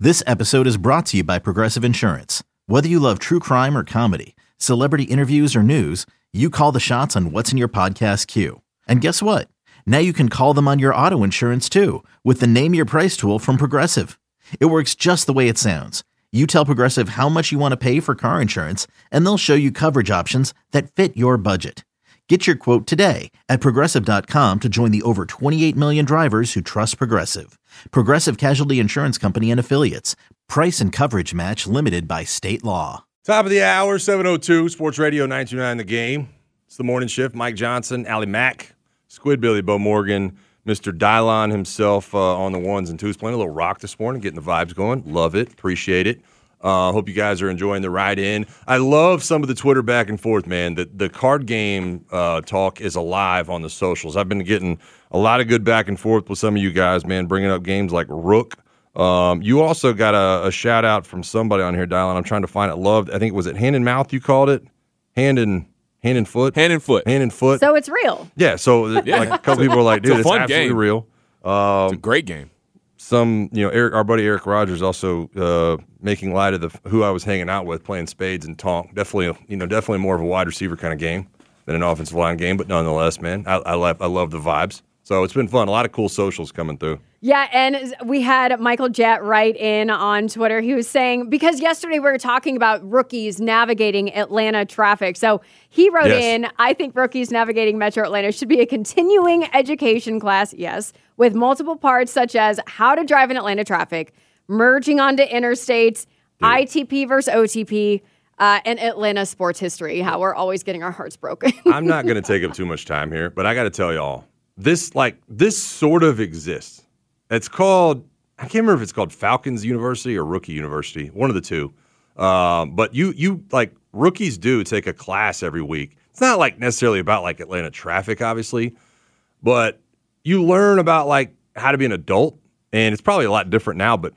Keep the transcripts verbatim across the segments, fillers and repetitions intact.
This episode is brought to you by Progressive Insurance. Whether you love true crime or comedy, celebrity interviews or news, you call the shots on what's in your podcast queue. And guess what? Now you can call them on your auto insurance too with the Name Your Price tool from Progressive. It works just the way it sounds. You tell Progressive how much you want to pay for car insurance, and they'll show you coverage options that fit your budget. Get your quote today at Progressive dot com to join the over twenty-eight million drivers who trust Progressive. Progressive Casualty Insurance Company and Affiliates. Price and coverage match limited by state law. Top of the hour, seven oh two, Sports Radio nine two nine The Game. It's the morning shift. Mike Johnson, Allie Mack, Squid Billy, Bo Morgan, Mister Dylon himself uh, on the ones and twos. Playing a little rock this morning, getting the vibes going. Love it. Appreciate it. Uh, hope you guys are enjoying the ride in. I love some of the Twitter back and forth, man. The, the card game uh, talk is alive on the socials. I've been getting a lot of good back and forth with some of you guys, man, bringing up games like Rook. Um, you also got a, a shout-out from somebody on here, Dylon. I'm trying to find it. Loved, I think, was it hand and mouth you called it? Hand and hand and foot? Hand and foot. Hand and foot. So it's real. Yeah, so Yeah. like a couple people were like, dude, It's it's, a fun absolutely game. real. Um, It's a great game. Some, you know, Eric, our buddy Eric Rogers also uh, making light of the who I was hanging out with playing spades and tonk. Definitely, you know, definitely more of a wide receiver kind of game than an offensive line game, but nonetheless, man, I, I love I love the vibes. So it's been fun. A lot of cool socials coming through. Yeah, and we had Michael Jett write in on Twitter. He was saying, because yesterday we were talking about rookies navigating Atlanta traffic. So he wrote Yes. in, I think rookies navigating Metro Atlanta should be a continuing education class, yes, with multiple parts such as how to drive in Atlanta traffic, merging onto interstates, I T P versus O T P, uh, and Atlanta sports history, how we're always getting our hearts broken. I'm not going to take up too much time here, but I got to tell y'all, this like this sort of exists. It's called, I can't remember if it's called Falcons University or Rookie University, one of the two. Um, but you, you like rookies do take a class every week. It's not like necessarily about like Atlanta traffic, obviously, but you learn about like how to be an adult, and it's probably a lot different now. But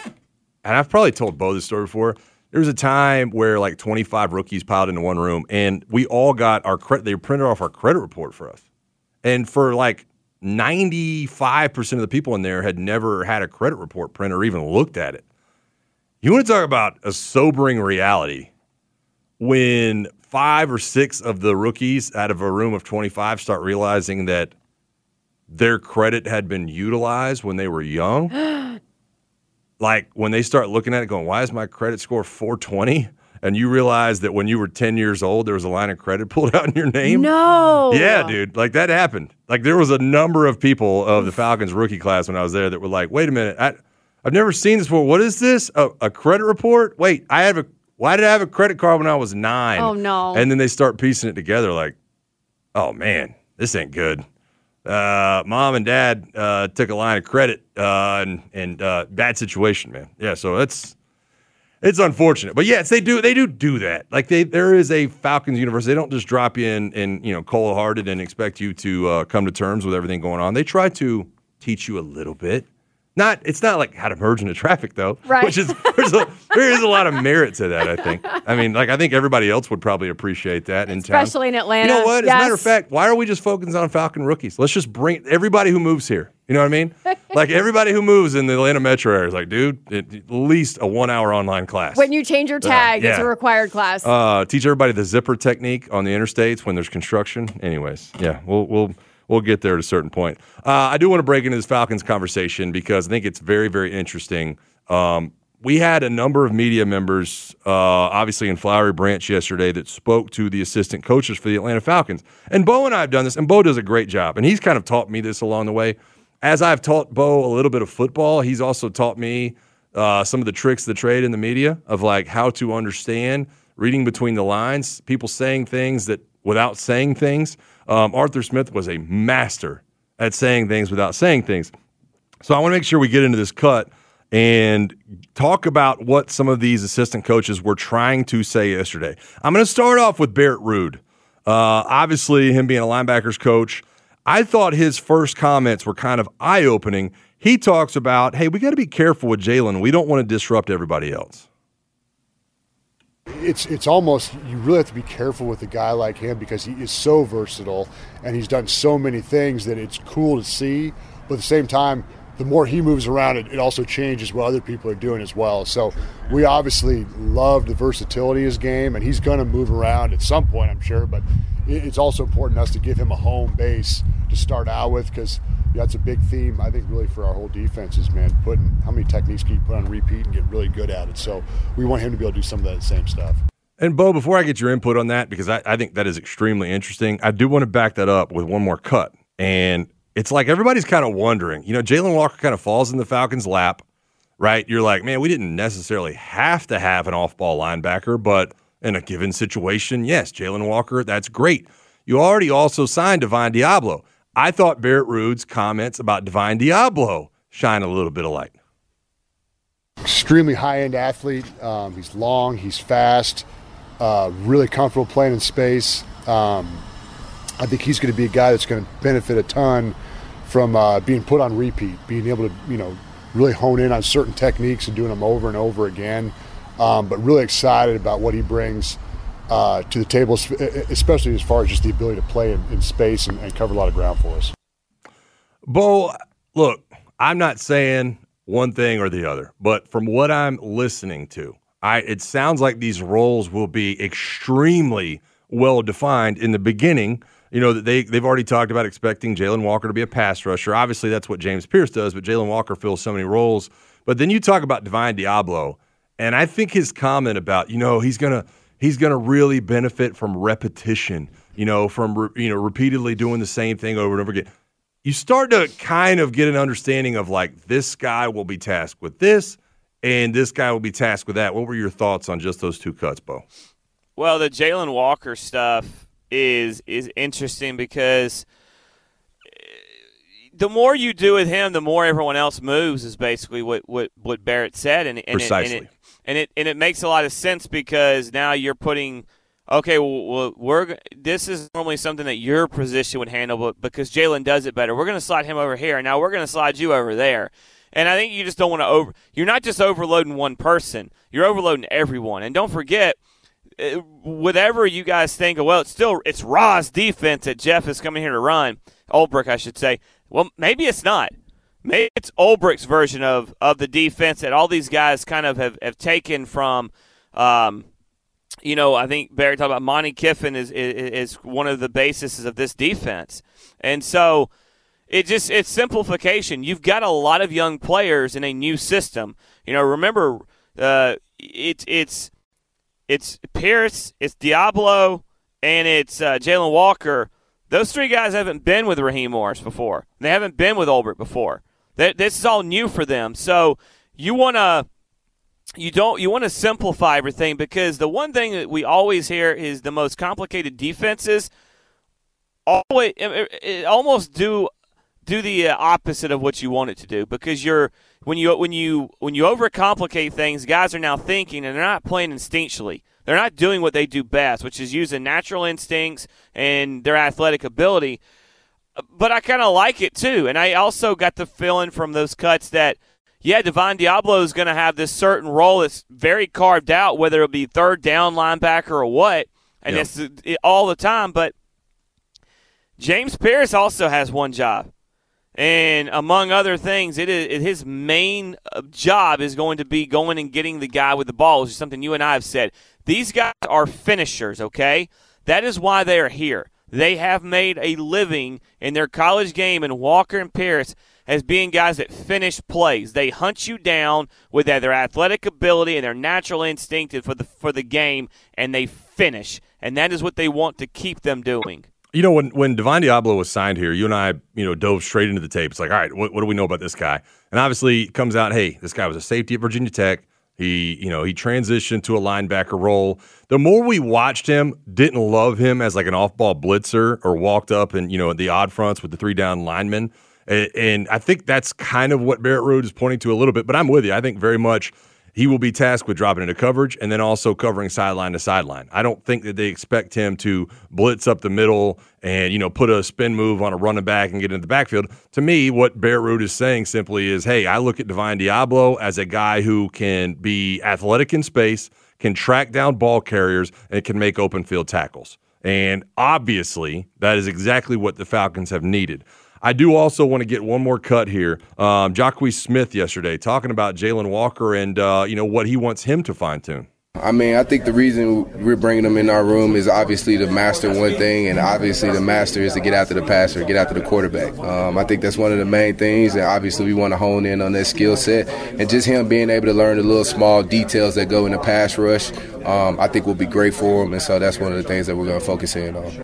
and I've probably told Bo this story before. There was a time where like twenty-five rookies piled into one room, and we all got our credit. They printed off our credit report for us, and for like ninety-five percent of the people in there had never had a credit report print or even looked at it. You want to talk about a sobering reality when five or six of the rookies out of a room of twenty-five start realizing that their credit had been utilized when they were young. Like when they start looking at it going, why is my credit score four twenty? And you realize that when you were ten years old, there was a line of credit pulled out in your name. No. Yeah, dude. Like that happened. Like there was a number of people of the Falcons rookie class when I was there that were like, wait a minute. I, I've never seen this before. What is this? A, a credit report? Wait, I have a, why did I have a credit card when I was nine? Oh, no. And then they start piecing it together like, oh, man, this ain't good. Uh, mom and dad uh, took a line of credit uh, and, and uh, bad situation, man. Yeah, so that's, it's unfortunate, but yes, they do. They do do that. Like they, there is a Falcons University. They don't just drop you in, in you know, cold-hearted and expect you to uh, come to terms with everything going on. They try to teach you a little bit. Not, it's not like how to merge into traffic though. Right. Which is there's a, there is a lot of merit to that. I think. I mean, like I think everybody else would probably appreciate that in town, Especially in Atlanta. You know what? As Yes. a matter of fact, why are we just focusing on Falcon rookies? Let's just bring everybody who moves here. You know what I mean? Like everybody who moves in the Atlanta metro area is like, dude, it, at least a one-hour online class. When you change your tag, Uh, it's yeah. a required class. Uh, teach everybody the zipper technique on the interstates when there's construction. Anyways, yeah, we'll we'll we'll get there at a certain point. Uh, I do want to break into this Falcons conversation because I think it's very, very interesting. Um, we had a number of media members, uh, obviously in Flowery Branch yesterday, that spoke to the assistant coaches for the Atlanta Falcons. And Bo and I have done this, and Bo does a great job. And he's kind of taught me this along the way. As I've taught Bo a little bit of football, he's also taught me uh, some of the tricks of the trade in the media of like how to understand reading between the lines, people saying things that without saying things. Um, Arthur Smith was a master at saying things without saying things. So I want to make sure we get into this cut and talk about what some of these assistant coaches were trying to say yesterday. I'm going to start off with Barrett Ruud. Uh, obviously, him being a linebackers coach, I thought his first comments were kind of eye-opening. He talks about, hey, we got to be careful with Jalen. We don't want to disrupt everybody else. It's it's almost, you really have to be careful with a guy like him because he is so versatile and he's done so many things that it's cool to see. But at the same time, the more he moves around, it, it also changes what other people are doing as well. So we obviously love the versatility of his game, and he's going to move around at some point, I'm sure, but it, it's also important to us to give him a home base to start out with, because yeah, that's a big theme, I think, really for our whole defenses, man, putting how many techniques can you put on repeat and get really good at it. So we want him to be able to do some of that same stuff. And, Bo, before I get your input on that, because I, I think that is extremely interesting, I do want to back that up with one more cut. And it's like everybody's kind of wondering, you know, Jalen Walker kind of falls in the Falcons' lap, right? You're like, man, we didn't necessarily have to have an off-ball linebacker, but in a given situation, yes, Jalen Walker, that's great. You already also signed Divine Diablo. I thought Barrett Ruud's comments about Divine Diablo shine a little bit of light. Extremely high-end athlete. Um, he's long, he's fast, uh, really comfortable playing in space. Um, I think he's going to be a guy that's going to benefit a ton from uh, being put on repeat, being able to, you know, really hone in on certain techniques and doing them over and over again. Um, but really excited about what he brings uh, to the table, especially as far as just the ability to play in, in space and, and cover a lot of ground for us. Bo, look, I'm not saying one thing or the other, but from what I'm listening to, I it sounds like these roles will be extremely well defined in the beginning. You know, they, they've already talked about expecting Jalen Walker to be a pass rusher. Obviously, that's what James Pierce does, but Jalen Walker fills so many roles. But then you talk about Divine Diablo, and I think his comment about, you know, he's gonna he's gonna really benefit from repetition, you know, from re, you know repeatedly doing the same thing over and over again. You start to kind of get an understanding of, like, this guy will be tasked with this, and this guy will be tasked with that. What were your thoughts on just those two cuts, Bo? Well, the Jalen Walker stuff is is interesting because the more you do with him, the more everyone else moves, is basically what, what, what Barrett said. And, and Precisely. It, and, it, and, it, and it makes a lot of sense because now you're putting – okay, well, we're this is normally something that your position would handle, but because Jalen does it better, we're going to slide him over here. Now we're going to slide you over there. And I think you just don't want to over – you're not just overloading one person. You're overloading everyone. And don't forget – whatever you guys think of, well, it's still it's Ra's defense that Jeff is coming here to run. Ulbrich, I should say. Well, maybe it's not. Maybe it's Ulbrich's version of, of the defense that all these guys kind of have, have taken from, um, you know, I think Barry talked about Monty Kiffin is, is is one of the bases of this defense. And so it just it's simplification. You've got a lot of young players in a new system. You know, remember, uh, it, it's – It's Pierce, it's Diablo, and it's uh, Jalen Walker. Those three guys haven't been with Raheem Morris before. They haven't been with Ulbrich before. They, this is all new for them. So you want to you don't you want to simplify everything, because the one thing that we always hear is the most complicated defenses always it, it almost do do the opposite of what you want it to do, because you're when you when you when you overcomplicate things, guys are now thinking and they're not playing instinctually. They're not doing what they do best, which is using natural instincts and their athletic ability. But I kind of like it too, and I also got the feeling from those cuts that yeah, Divine Diablo is going to have this certain role that's very carved out, whether it'll be third down linebacker or what, and yep. it's it, all the time. But James Pierce also has one job. And among other things, it is his main job is going to be going and getting the guy with the ball, which is something you and I have said. These guys are finishers, okay? That is why they are here. They have made a living in their college game, and Walker and Pierce as being guys that finish plays. They hunt you down with their athletic ability and their natural instinct for the for the game, and they finish. And that is what they want to keep them doing. You know, when, when Divine Diablo was signed here, you and I, you know, dove straight into the tape. It's like, all right, what, what do we know about this guy? And obviously it comes out, hey, this guy was a safety at Virginia Tech. He, you know, he transitioned to a linebacker role. The more we watched him, didn't love him as like an off-ball blitzer or walked up and, you know, the odd fronts with the three-down linemen. And, and I think that's kind of what Barrett Ruud is pointing to a little bit. But I'm with you. I think very much he will be tasked with dropping into coverage and then also covering sideline to sideline. I don't think that they expect him to blitz up the middle and, you know, put a spin move on a running back and get into the backfield. To me, what Barrett Ruud is saying simply is, hey, I look at Divine Diablo as a guy who can be athletic in space, can track down ball carriers, and can make open field tackles. And obviously, that is exactly what the Falcons have needed. I do also want to get one more cut here. Um, Jacquez Smith yesterday talking about Jalen Walker and, uh, you know, what he wants him to fine-tune. I mean, I think the reason we're bringing him in our room is obviously to master one thing, and obviously the master is to get after the passer, get after the quarterback. Um, I think that's one of the main things, and obviously we want to hone in on that skill set. And just him being able to learn the little small details that go in the pass rush, um, I think will be great for him, and so that's one of the things that we're going to focus in on.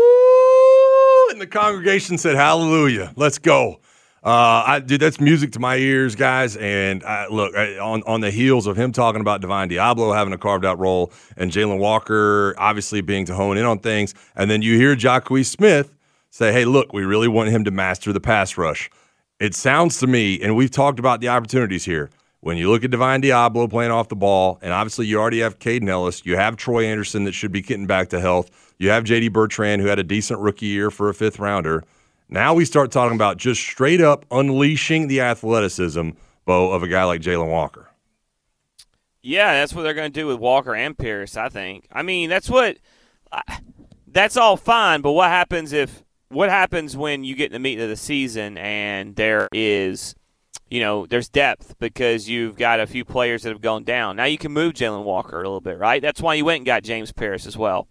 Ooh, and the congregation said, hallelujah, let's go. Uh, I, dude, that's music to my ears, guys. And I, look, I, on on the heels of him talking about Divine Diablo having a carved out role and Jalen Walker obviously being to hone in on things, and then you hear Jacquez Smith say, "Hey, look, we really want him to master the pass rush." It sounds to me, and we've talked about the opportunities here. When you look at Divine Diablo playing off the ball, and obviously you already have Caden Ellis, you have Troy Anderson that should be getting back to health, you have J D Bertrand who had a decent rookie year for a fifth rounder. Now we start talking about just straight up unleashing the athleticism, Bo, of a guy like Jalen Walker. Yeah, that's what they're going to do with Walker and Pierce, I think. I mean, that's what – that's all fine, but what happens if – what happens when you get in the meat of the season and there is – you know, there's depth because you've got a few players that have gone down. Now you can move Jalen Walker a little bit, right? That's why you went and got James Pierce as well.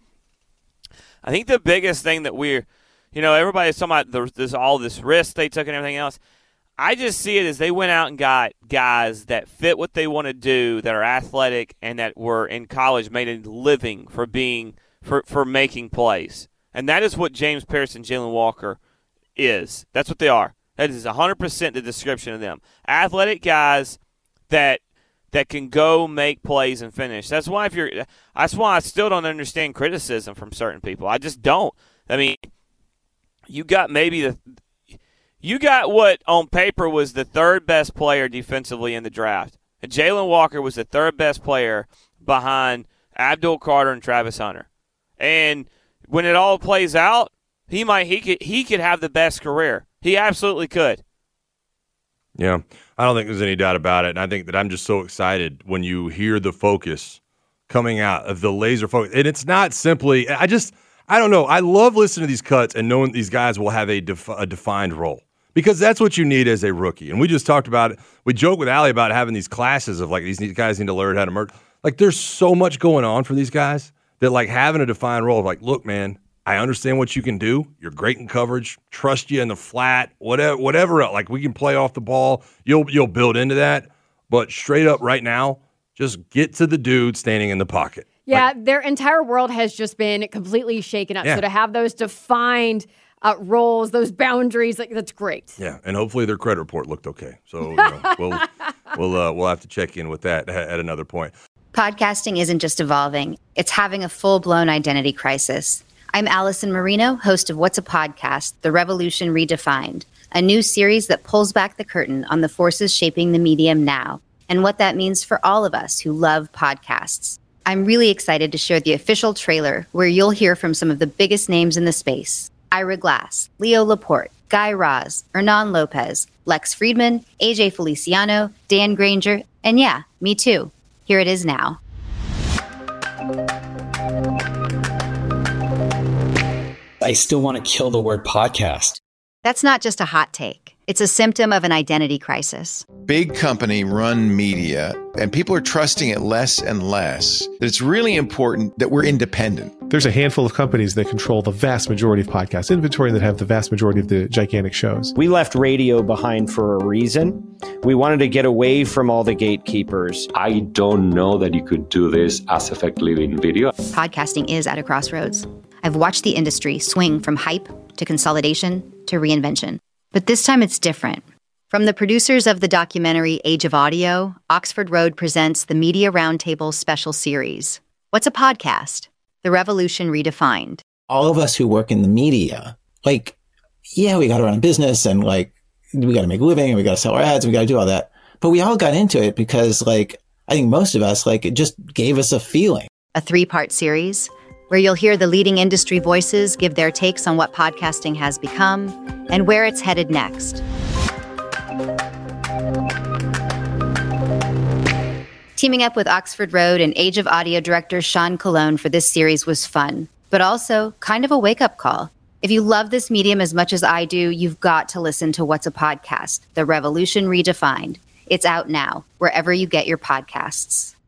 I think the biggest thing that we're – you know, everybody's talking about the, this, all this risk they took and everything else. I just see it as they went out and got guys that fit what they want to do, that are athletic, and that were in college made a living for being for, for making plays. And that is what James Pierce and Jalen Walker is. That's what they are. That is one hundred percent the description of them. Athletic guys that that can go make plays and finish. That's why if you're that's why I still don't understand criticism from certain people. I just don't. I mean, you got maybe the you got what on paper was the third best player defensively in the draft. And Jalen Walker was the third best player behind Abdul Carter and Travis Hunter. And when it all plays out, he might he could he could have the best career. He absolutely could. Yeah, I don't think there's any doubt about it. And I think that I'm just so excited when you hear the focus coming out of the laser focus. And it's not simply I just I don't know. I love listening to these cuts and knowing these guys will have a, def- a defined role because that's what you need as a rookie. And we just talked about it. We joke with Allie about having these classes of like these guys need to learn how to merge. Like there's so much going on for these guys that like having a defined role of like, look, man, I understand what you can do. You're great in coverage. Trust you in the flat, whatever, whatever else. Like we can play off the ball. You'll you'll build into that. But straight up right now, just get to the dude standing in the pocket. Yeah, like, their entire world has just been completely shaken up. Yeah. So to have those defined uh, roles, those boundaries, like that's great. Yeah, and hopefully their credit report looked okay. So you know, we'll we'll uh, we'll have to check in with that at another point. Podcasting isn't just evolving; it's having a full-blown identity crisis. I'm Allison Marino, host of What's a Podcast? The Revolution Redefined, a new series that pulls back the curtain on the forces shaping the medium now and what that means for all of us who love podcasts. I'm really excited to share the official trailer where you'll hear from some of the biggest names in the space. Ira Glass, Leo Laporte, Guy Raz, Hernan Lopez, Lex Friedman, A J Feliciano, Dan Granger, and yeah, me too. Here it is now. I still want to kill the word podcast. That's not just a hot take. It's a symptom of an identity crisis. Big company run media, and people are trusting it less and less. It's really important that we're independent. There's a handful of companies that control the vast majority of podcast inventory and that have the vast majority of the gigantic shows. We left radio behind for a reason. We wanted to get away from all the gatekeepers. I don't know that you could do this as effectively in video. Podcasting is at a crossroads. I've watched the industry swing from hype to consolidation to reinvention. But this time it's different. From the producers of the documentary Age of Audio, Oxford Road presents the Media Roundtable special series. What's a podcast? The Revolution Redefined. All of us who work in the media, like, yeah, we got to run a business and like, we got to make a living and we got to sell our ads and we got to do all that. But we all got into it because like, I think most of us, like, it just gave us a feeling. A three-part series where you'll hear the leading industry voices give their takes on what podcasting has become and where it's headed next. Teaming up with Oxford Road and Age of Audio director Sean Colon for this series was fun, but also kind of a wake-up call. If you love this medium as much as I do, you've got to listen to What's a Podcast, The Revolution Redefined. It's out now, wherever you get your podcasts.